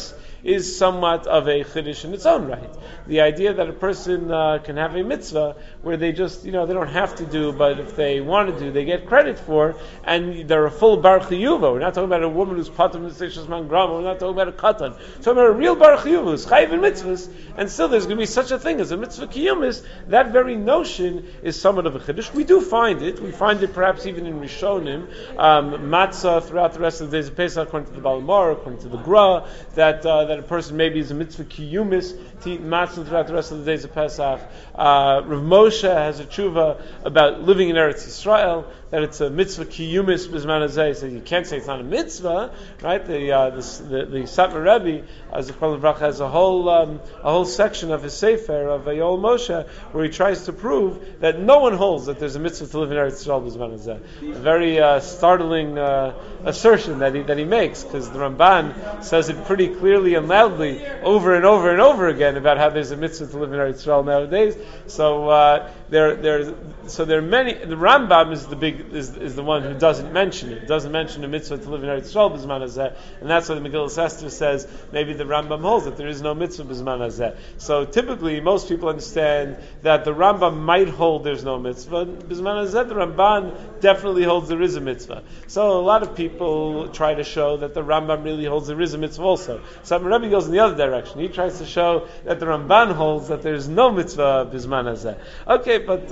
is somewhat of a chiddush in its own right. The idea that a person can have a mitzvah where they just, they don't have to do, but if they want to do, they get credit for, and they're a full bar chiyuva. We're not talking about a woman who's patam l'seishas man grama. We're not talking about a katan. We're talking about a real bar chiyuva who's chayiv in mitzvahs, and still there's going to be such a thing as a mitzvah kiyumis. That very notion is somewhat of a chiddush. We do find it. We find it perhaps even in Rishonim, matzah throughout the rest of the days of Pesach, according to the Balamar, according to the Gra, that a person maybe is a mitzvah kiyumis to eat matzah throughout the rest of the days of Pesach. Rav Moshe has a tshuva about living in Eretz Yisrael, that it's a mitzvah kiyumis b'zman hazeh. So you can't say it's not a mitzvah, right? The Satmar Rebbe, Zichron Livracha, has a whole section of his sefer of Yol Moshe where he tries to prove that no one holds that there's a mitzvah to live in Eretz Yisrael b'zman hazeh. A very startling assertion that he makes, because the Ramban says it pretty clearly and loudly over and over and over again about how there's a mitzvah to live in Eretz Yisrael nowadays. So there are many. The Rambam is the one who doesn't mention it. Doesn't mention a mitzvah to live in Eretz Yisrael b'zman hazeh, and that's why the Megillas Esther says maybe the Rambam holds that there is no mitzvah b'zman hazeh. So typically, most people understand that the Rambam might hold there's no mitzvah b'zman hazeh. The Ramban definitely holds there is a mitzvah. So a lot of people try to show that the Rambam really holds there is a mitzvah also. Some Rebbe goes in the other direction. He tries to show that the Ramban holds that there is no mitzvah b'zman hazeh. Okay, but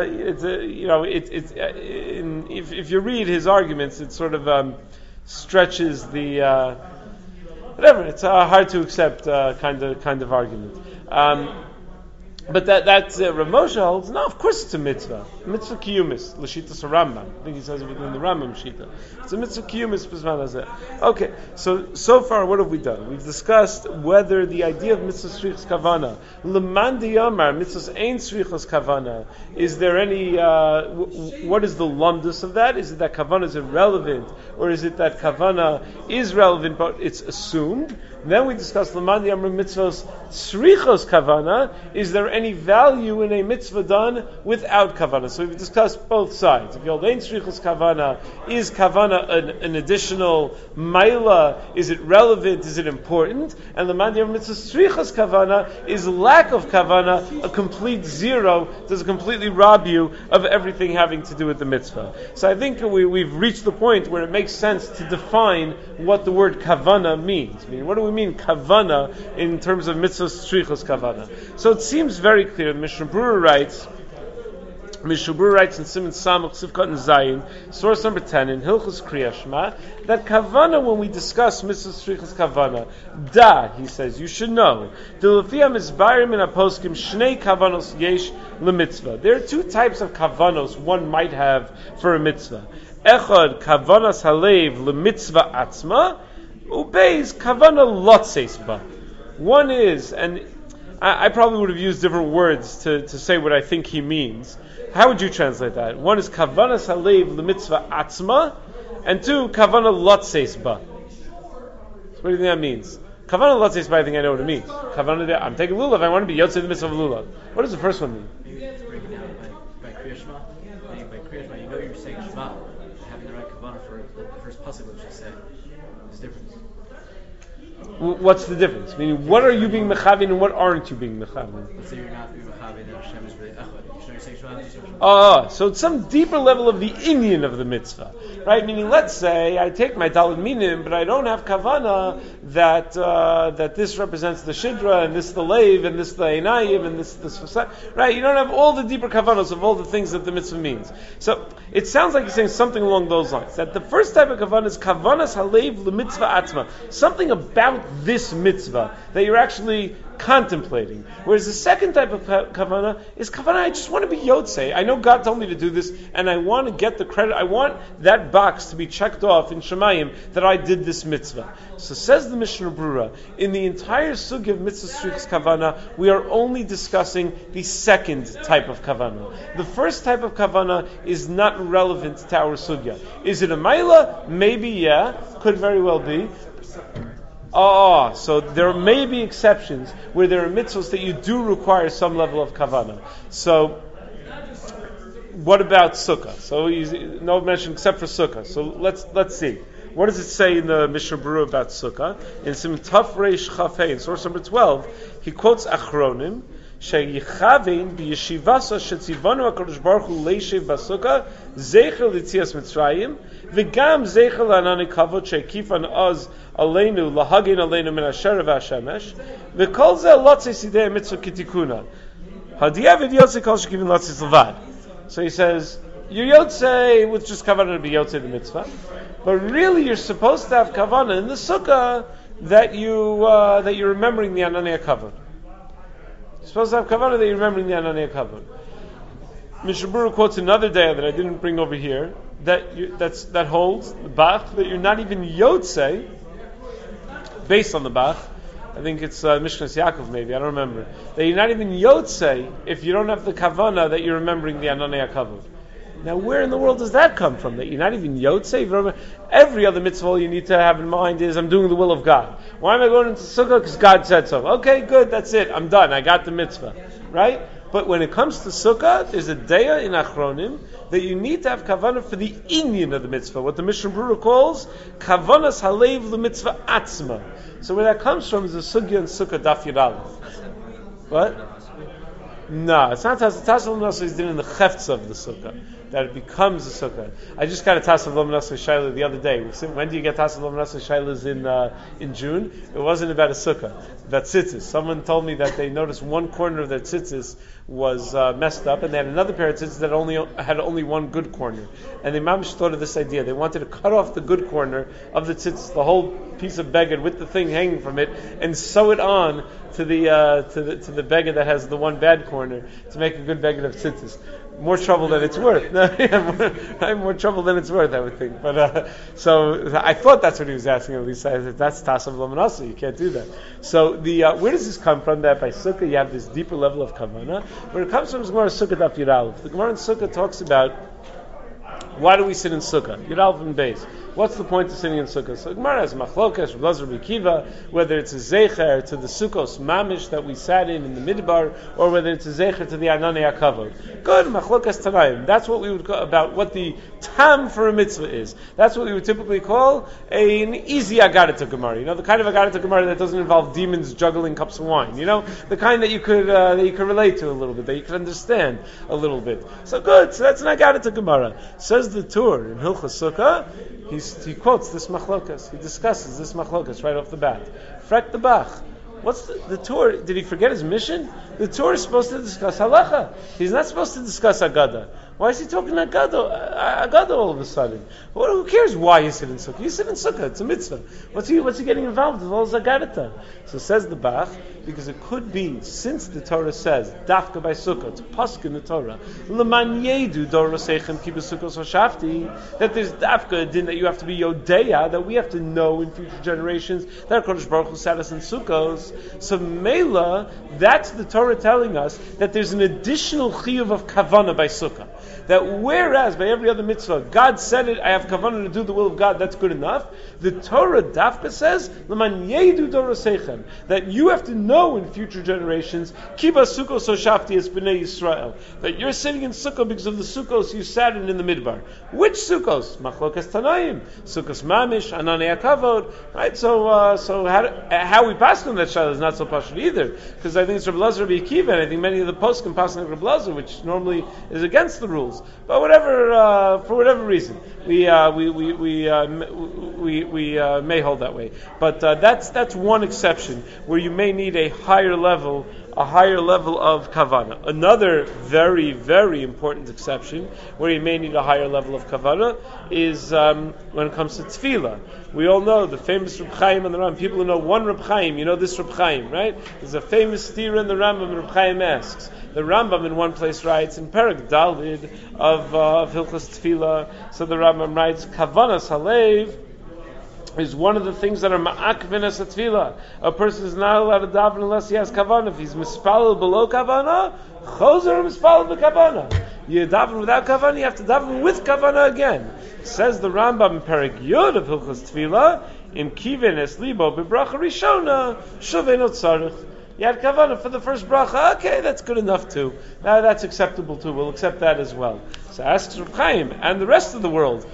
if you read his arguments, it sort of stretches the whatever. It's hard to accept kind of argument. But that's Rav Moshe holds. No, of course it's a mitzvah. Mitzvah kiyumis l'shitas Rambam. I think he says it within the Rambam shita. It's a mitzvah kiyumis b'zman hazeh. Okay, so far what have we done? We've discussed whether the idea of mitzvah srichas kavana, leman diyamar mitzvah ein srichas kavana. Is there any? What is the lumdus of that? Is it that kavana is irrelevant, or is it that kavana is relevant but it's assumed? Then we discussed leman diyamar mitzvahs srichas kavana. Is there any value in a mitzvah done without kavana? So we've discussed both sides. If you hold ein srichas kavana, is kavana an additional maila? Is it relevant? Is it important? And the mandiyam mitzvah srichas kavana is lack of kavana, a complete zero. Does it completely rob you of everything having to do with the mitzvah? So I think we've reached the point where it makes sense to define what the word kavana means. I mean, what do we mean kavana in terms of mitzvah srichas kavana? So it seems very clear. Mishnah Berurah writes in Siman Samach Sivkot and Zayin, source number 10 in Hilchos Kriyas Shema, that kavana, when we discuss mitzvah srichas kavana, he says, you should know, there are two types of kavanos one might have for a mitzvah. Echad kavanas halev lemitzvah atzma, ubeis kavana lotzeis ba. One is, and I probably would have used different words to say what I think he means. How would you translate that? One is kavanas halev lemitzvah atzma, and two, kavana lotzeis ba. So what do you think that means? Kavana lotzeis ba, I think I know what it means. Kavana, I'm taking lulav, I want to be yotzei the mitzvah of lulav. What does the first one mean? Maybe it's breaking down by Kriyas Shema. By Kriyas Shema, you're saying Shema. Having the right kavana for the first pasuk, which you say, there's a difference. What's the difference? Meaning, what are you being mechavin and what aren't you being mechavin? Let's say you're not being mechavin and Hashem is really echad. You're saying Shema. So it's some deeper level of the inyan of the mitzvah, right? Meaning, let's say I take my talid minim, but I don't have kavana that this represents the shidra and this the leiv and this the einayim and this right? You don't have all the deeper kavanos of all the things that the mitzvah means. So it sounds like you're saying something along those lines. That the first type of kavana is kavanas halev l'mitzvah atzma, something about this mitzvah that you're actually contemplating. Whereas the second type of kavana is kavana, I just want to be yotzei. I know God told me to do this, and I want to get the credit. I want that box to be checked off in Shemayim that I did this mitzvah. So says the Mishnah Berurah, in the entire sugi of mitzvah srichas kavana, we are only discussing the second type of kavana. The first type of kavana is not relevant to our sugya. Is it a maila? Maybe, yeah. Could very well be. So there may be exceptions where there are mitzvahs that you do require some level of kavana. So, what about sukkah? So no mention except for sukkah. So let's see. What does it say in the Mishnah Berurah about Sukkah? In Sim Taf Reish Chaf Hey, in source number 12, he quotes Achronim, Sheyichavein b'yeshivasa shetzivanu HaKadosh Baruch Hu leishev basukah zeicher l'tzias Mitzrayim v'gam zeicher l'anani kavod she'kifan oz aleinu lahagin aleinu min asher v'ashemesh v'kol zeh lotzei sidei mitzvah kitikuna hadiyavid yotzei kol shekivin lotzei levad. So he says, your yotzei with just kavanah to be yotzei the mitzvah, but really you're supposed to have kavanah in the sukkah that you're remembering the anani kavod. You're supposed to have kavanah that you're remembering the Ananei Kavod. Mishnah Berurah quotes another day that I didn't bring over here that holds the Bach that you're not even Yotzei based on the Bach. I think it's Mishnas Yaakov maybe, I don't remember. That you're not even Yotzei if you don't have the kavanah that you're remembering the Ananei Kavod. Now, where in the world does that come from? That you're not even Yotzei? Every other mitzvah you need to have in mind is, I'm doing the will of God. Why am I going into Sukkah? Because God said so. Okay, good, that's it. I'm done. I got the mitzvah. Right? But when it comes to Sukkah, there's a deya in Achronim that you need to have kavanah for the inyan of the mitzvah. What the Mishnah Berurah calls kavanas halev l'mitzvah atzma. So where that comes from is the sugya and Sukkah daf Yud Aleph. What? No, it's not Tassel L'Mnasa is in the Chefts of the Sukkah, that it becomes a Sukkah. I just got a Tassel L'Mnasa Shaila the other day. When do you get Tassel L'Mnasa Shailas in June? It wasn't about a Sukkah, about tzitzis. Someone told me that they noticed one corner of their tzitzis was messed up, and they had another pair of tzitzis that had only one good corner. And the Mamish thought of this idea. They wanted to cut off the good corner of the tzitzis, the whole piece of beged with the thing hanging from it, and sew it on to the beged that has the one bad corner to make a good beged of tzitzis. More trouble than it's worth. More trouble than it's worth, I would think. But so I thought that's what he was asking. At least I said that's Tasav L'Manasa. You can't do that. So where does this come from? That by Sukkah you have this deeper level of kavanah. Where it comes from is Gemara Sukkah daf Yud Aleph. The Gemara in Sukkah talks about why do we sit in Sukkah? Yud Aleph and Beis. What's the point of sitting in Sukkah? So Gemara has machlokas, Rav Elazar B'Kiva, whether it's a zecher to the Sukkos mamish that we sat in the Midbar, or whether it's a zecher to the Ananei Kavod. Good, machlokas Tanaim. That's what we would call about what the tam for a mitzvah is. That's what we would typically call an easy Agadata Gemara. You know, the kind of Agadata Gemara that doesn't involve demons juggling cups of wine. You know, the kind that you could relate to a little bit, that you could understand a little bit. So good. So that's an Agadata Gemara. Says the Tur in Hilchos Sukkah. He quotes this machlokas. He discusses this machlokas right off the bat. Frek the Bach. What's the Tur? Did he forget his mission? The Tur is supposed to discuss halacha. He's not supposed to discuss agada. Why is he talking agada all of a sudden? Well, who cares why you sit in sukkah? You sit in sukkah. It's a mitzvah. What's he getting involved with all this agadata? So says the Bach, because it could be, since the Torah says dafka by sukkah, to pasuk in the Torah, leman yedu dorosechem ki b'sukkos hoshafti, that there's dafka din that you have to be yodeya, that we have to know in future generations that HaKadosh Baruch Hu sat us in sukkos. So Mela, that's the Torah telling us that there's an additional chiyuv of kavanah by sukkah. That whereas by every other mitzvah, God said it, I have kavanah to do the will of God, that's good enough. The Torah dafka says, L'man yedu dorosechem, that you have to know in future generations, Kiba sukkos hoshafti es b'nei Yisrael, that you're sitting in sukkah because of the sukkos you sat in the midbar. Which sukkos? Machlokas Tanaim, sukkos mamish, Ananei Kavod. Right? So how we pass on that shayla is not so pashut either, because I think it's Rav Elazar B'Kiva, and I think many of the poskim pass on Rav Elazar, which normally is against the rules. But for whatever reason, we may hold that way. But that's one exception where you may need a higher level of kavanah. Another very, very important exception where you may need a higher level of kavanah is when it comes to tefillah. We all know the famous Reb Chaim and the Rambam. People who know one Reb Chaim, you know this Reb Chaim, right? There's a famous stira in the Rambam, and Reb Chaim asks. The Rambam in one place writes in Perek Dalvid of Hilchos Tefillah. So the Rambam writes, Kavanas Halev is one of the things that are ma'akvin as a tefillah. A person is not allowed to daven unless he has kavanah. If he's mispalel below kavanah, chozer mispalel b'kavanah. You daven without kavanah, you have to daven with kavanah again. Says the Rambam in Perek Yud of Hilchos Tefillah, im kiven es libo bebracha rishona shuvein tzarich. You had kavanah for the first bracha. Okay, that's good enough too. Now that's acceptable too. We'll accept that as well. So asks Reb Chaim and the rest of the world,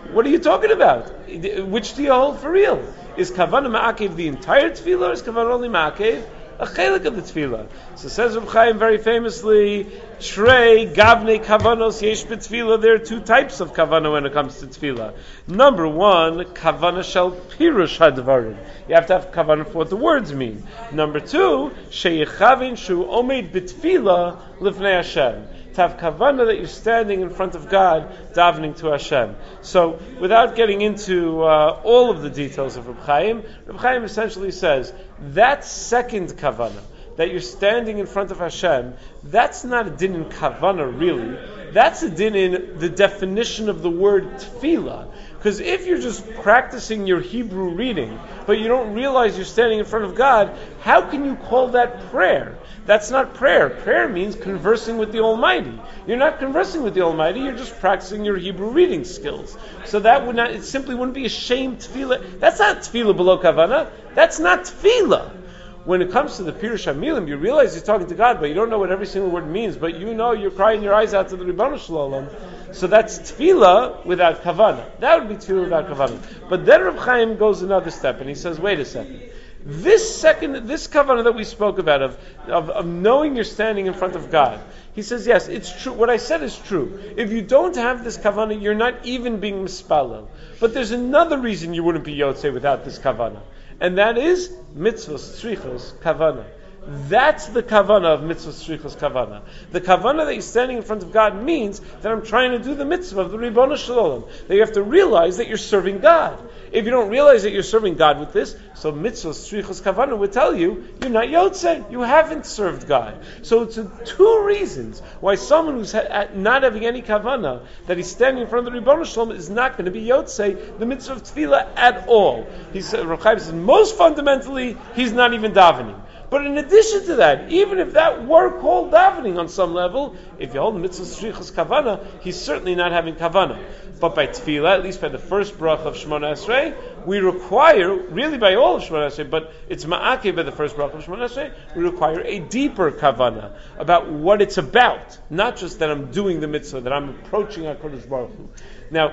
What are you talking about? Which do you hold for real? Is kavana ma'akev the entire tefillah, or is kavana only ma'akev a chelik of the tefillah? So says Reb Chaim very famously, Shrei gavne kavanos yesh b'tefillah. There are two types of kavana when it comes to tefillah. Number one, kavana shel pirush hadvarim. You have to have kavana for what the words mean. Number two, sheyechavin shu omeid b'tefillah lifnei Hashem. To have kavana that you're standing in front of God, davening to Hashem. So, without getting into all of the details of Reb Chaim essentially says that second kavana, that you're standing in front of Hashem, that's not a din in kavana really. That's a din in the definition of the word tefillah. Because if you're just practicing your Hebrew reading, but you don't realize you're standing in front of God, how can you call that prayer? That's not prayer. Prayer means conversing with the Almighty. You're not conversing with the Almighty, you're just practicing your Hebrew reading skills. So that would not, it simply wouldn't be a shame tefillah. That's not tefillah below kavana. That's not tefillah. When it comes to the Pirush HaMilim, you realize you're talking to God, but you don't know what every single word means, but you know you're crying your eyes out to the Ribono Shel Olam. So that's tefillah without kavana. That would be tefillah without kavana. But then Reb Chaim goes another step, and he says, wait a second. This kavana that we spoke about of knowing you're standing in front of God, he says, yes, it's true. What I said is true. If you don't have this kavana, you're not even being mispalel. But there's another reason you wouldn't be yotzei without this kavana. And that is mitzvos tzrichos kavana. That's the kavana of mitzvos tzrichos kavana. The kavana that you're standing in front of God means that I'm trying to do the mitzvah of the Ribono Shel Olam. That you have to realize that you're serving God. If you don't realize that you're serving God with this, so mitzvos tzrichos kavana would tell you you're not yotzei. You haven't served God. So it's two reasons why someone who's not having any kavana, that he's standing in front of the Ribono Shel Olam, is not going to be yotzei the mitzvah of tefillah at all. He said, Reb Chaim says, most fundamentally, he's not even davening. But in addition to that, even if that were called davening on some level, if you hold the mitzvah tzrichos kavana, he's certainly not having kavana. But by tefillah, at least by the first bracha of Shemona Esrei, we require, really by all of Shemona Esrei, but it's ma'akeh by the first bracha of Shemona Esrei, we require a deeper kavana about what it's about, not just that I'm doing the mitzvah, that I'm approaching HaKadosh Baruch Hu. Now,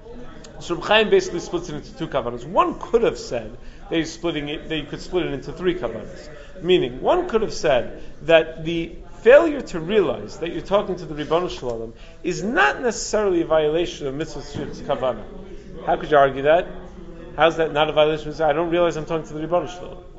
so Reb Chaim basically splits it into two kavanas. One could have said that you could split it into three kavanas. Meaning, one could have said that the failure to realize that you're talking to the Ribono Shel Olam is not necessarily a violation of mitzvah tzrichos kavana. How could you argue that? How's that not a violation of mitzvah? I don't realize I'm talking to the Ribono Shel Olam.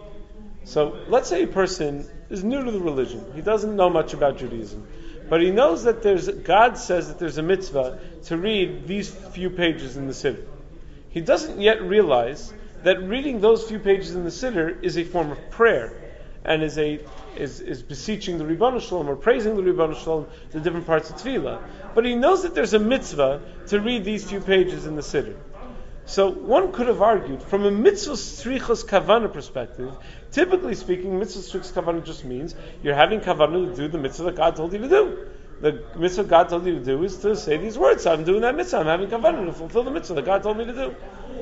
So, let's say a person is new to the religion. He doesn't know much about Judaism. But he knows that God says that there's a mitzvah to read these few pages in the Siddur. He doesn't yet realize that reading those few pages in the Siddur is a form of prayer, and is beseeching the Ribono Shel Olam or praising the Ribono Shel Olam, the different parts of tefillah. But he knows that there's a mitzvah to read these few pages in the Siddur. So one could have argued, from a mitzvah tzrichos kavana perspective, typically speaking, mitzvah tzrichos kavana just means you're having kavana to do the mitzvah that God told you to do. The mitzvah God told you to do is to say these words. So I'm doing that mitzvah. I'm having kavana to fulfill the mitzvah that God told me to do.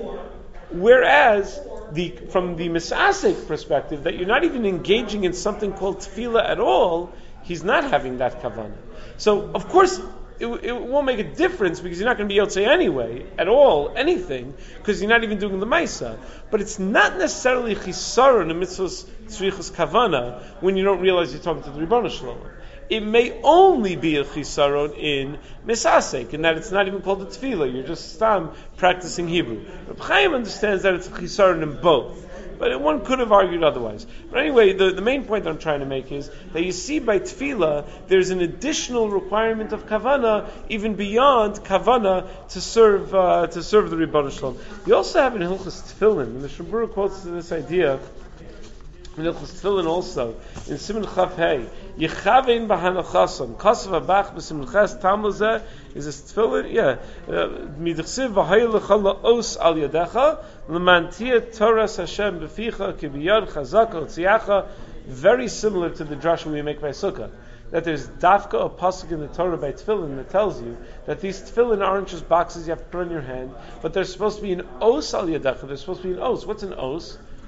Whereas, from the misasek perspective, that you're not even engaging in something called tefillah at all, he's not having that kavanah. So, of course, it won't make a difference because you're not going to be yotzei anyway, at all, anything, because you're not even doing the maisa. But it's not necessarily chisaron in mitzvahs tzrichos kavana when you don't realize you're talking to the Ribono Shel Olam. It may only be a chisaron in misasek, in that it's not even called a tefillah. You're just practicing Hebrew. Reb Chaim understands that it's a chisaron in both. But one could have argued otherwise. But anyway, the main point that I'm trying to make is that you see by tefillah, there's an additional requirement of kavana, even beyond kavana, to serve the Ribono Shel Olam. You also have in Hilchos Tefillin, and the Shabura quotes this idea, in Hilchos Tefillin also, in Siman Chav Hey, Yechavein b'hanachason, Kasav Abach b'Siman Ches Tamlazeh, is this tefillin? Yeah. Midchsiv v'hayil l'chol os al yadecha, l'mantia Toras Hashem b'ficha kibiyad chazaka otziacha. Very similar to the drasha we make by Sukkah. That there's dafka, a pasuk in the Torah by tefillin that tells you that these tefillin aren't just boxes you have to put on your hand, but they're supposed to be an os al yadecha. They're supposed to be an os. What's an os?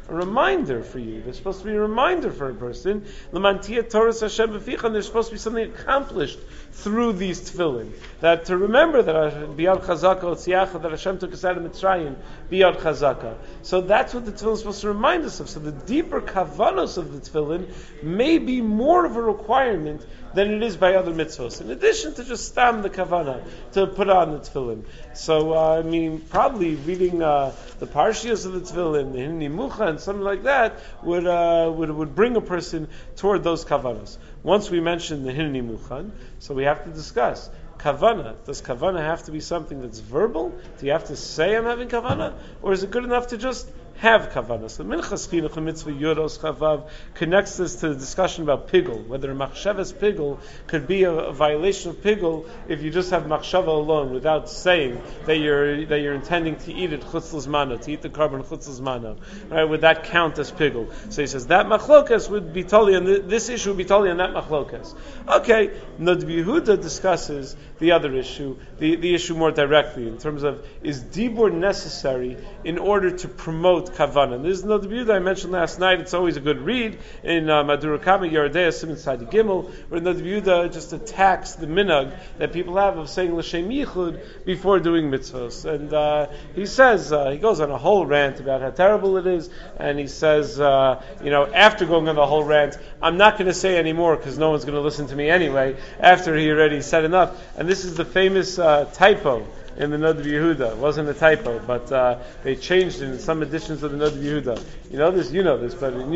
a reminder for you. They're supposed to be a reminder for a person. L'mantia Torah Hashem b'ficha. There's supposed to be something accomplished through these tefillin. That to remember that biyad chazaka otziacha, that Hashem took us out of Mitzrayim biyad chazaka. So that's what the tefillin is supposed to remind us of. So the deeper kavanos of the tefillin may be more of a requirement than it is by other mitzvahs. In addition to just stam the kavana to put on the tefillin. So probably reading the parshias of the tefillin, the Hineni Mucha, and something like that would bring a person toward those kavanos. Once we mentioned the Hineni Mucha, so we have to discuss kavana. Does kavana have to be something that's verbal? Do you have to say I'm having kavana, or is it good enough to just have kavana? So Minchas Chinuch Mitzvah Yoros Chavav connects this to the discussion about pigul, whether machshavas pigul could be a violation of pigul if you just have machshava alone without saying that you're intending to eat it chutz l'zmano, to eat the carbon chutz l'zmano. Right? Would that count as pigul? So he says that machlokas would be totally on this issue would be totally on that machlokas. Okay, Nod Yehuda discusses the other issue, the issue more directly in terms of is dibur necessary in order to promote kavana. This is Nod Yehuda I mentioned last night. It's always a good read in Madura Kama Yerodea Siman Sadi Gimel, where Nod Yehuda just attacks the minhag that people have of saying l'shem yichud before doing mitzvahs. And he says he goes on a whole rant about how terrible it is, and he says after going on the whole rant, I'm not going to say any more because no one's going to listen to me anyway. After he already said enough, and this is the famous typo in the Nod Yehuda. It wasn't a typo, but they changed it in some editions of the Nod Yehuda. You know this,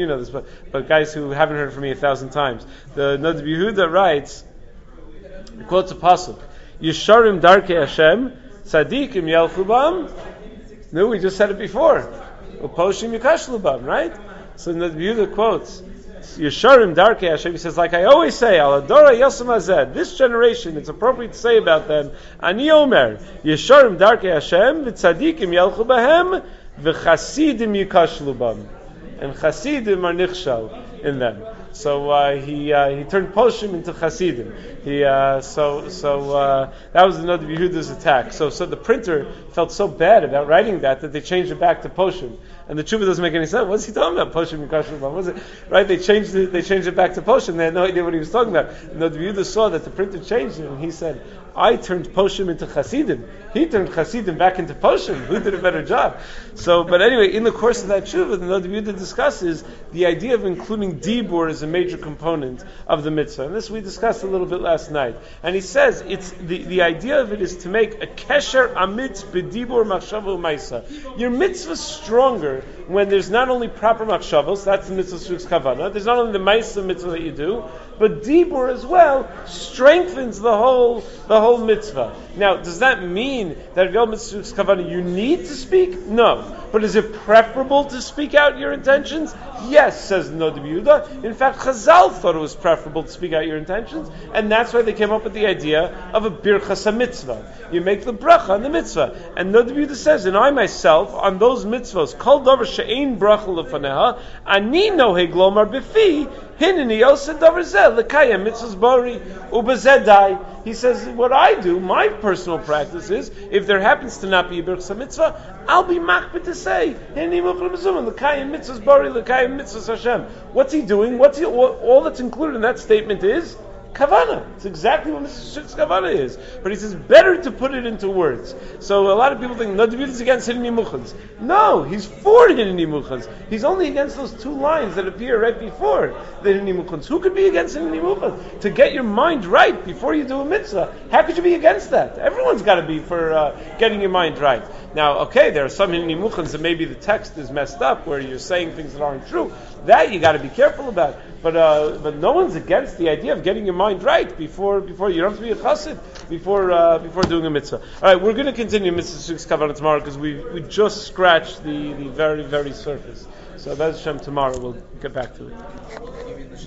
but guys who haven't heard it from me 1,000 times. The Nod Yehuda writes, he quotes a pasuk, Yesharim Darkei Hashem, Tzadikim Yelchu Bam. No, we just said it before. Uposhim Yikashlu Bam, right? So Nod Yehuda quotes, Yesharim Darkei Hashem. He says, like I always say, Aladora Yosem Hazeh. This generation, it's appropriate to say about them, Ani Omer, Yesharim Darkei Hashem, v'tzadikim yelchu bahem, v'chasidim yikashlu bam. And chasidim are nichshal in them. So he turned Poshim into Chasidim. That was the Nod Yehuda's attack. So the printer felt so bad about writing that they changed it back to Poshim. And the tshuva doesn't make any sense. What's he talking about? Poshim and Kashim. What was it? Right? They changed it back to Poshim. They had no idea what he was talking about. Nod Yehuda saw that the printer changed it, and he said, I turned Poshim into Chasidim. He turned Chasidim back into Poshim. Who did a better job? But anyway, in the course of that tshuva, the Nod Yehuda discusses the idea of including dibur as a major component of the mitzvah. And this we discussed a little bit last night. And he says it's the idea of it is to make a kesher amitz b'dibur machshava u'maisa. Your mitzvah is stronger when there's not only proper machshavos, that's the mitzvah shuk's kavana, there's not only the maisa mitzvah that you do, but dibur as well strengthens the whole mitzvah. Now, does that mean that if you have mitzvah shuk's kavana you need to speak? No. But is it preferable to speak out your intentions? Yes, says Nod Yehuda. In fact, Chazal thought it was preferable to speak out your intentions, and that's why they came up with the idea of a birchas mitzvah. You make the bracha on the mitzvah. And Nod Yehuda says, and I myself, on those mitzvahs, kol davar she'ein bracha lefaneha, ani noheg lomar b'fi, hineni yoseh davar zeh, l'kayem mitzvahs bari, ubezeh dai. He says, what I do, my personal practice is, if there happens to not be a birchas mitzvah, I'll be machbet to say, hineni l'kayem mitzvahs bari, l'kayem mitzvahs Hashem. What's he doing? All that's included in that statement is kavana. It's exactly what Mr. Shuk's kavana is. But he says, better to put it into words. So a lot of people think, Nod Yehuda is against Hineni Muchans. No, he's for Hineni Muchans. He's only against those two lines that appear right before the Hineni Muchans. Who could be against Hineni Muchans? To get your mind right before you do a mitzvah. How could you be against that? Everyone's got to be for getting your mind right. Now, okay, there are some Hineni Muchans that maybe the text is messed up, where you're saying things that aren't true. That you got to be careful about. But no one's against the idea of getting your mind right before you don't have to be a chassid before doing a mitzvah. All right, we're going to continue Mitzvah Shuk's Kavanah tomorrow because we just scratched the very, very surface. So that's Hashem tomorrow. We'll get back to it.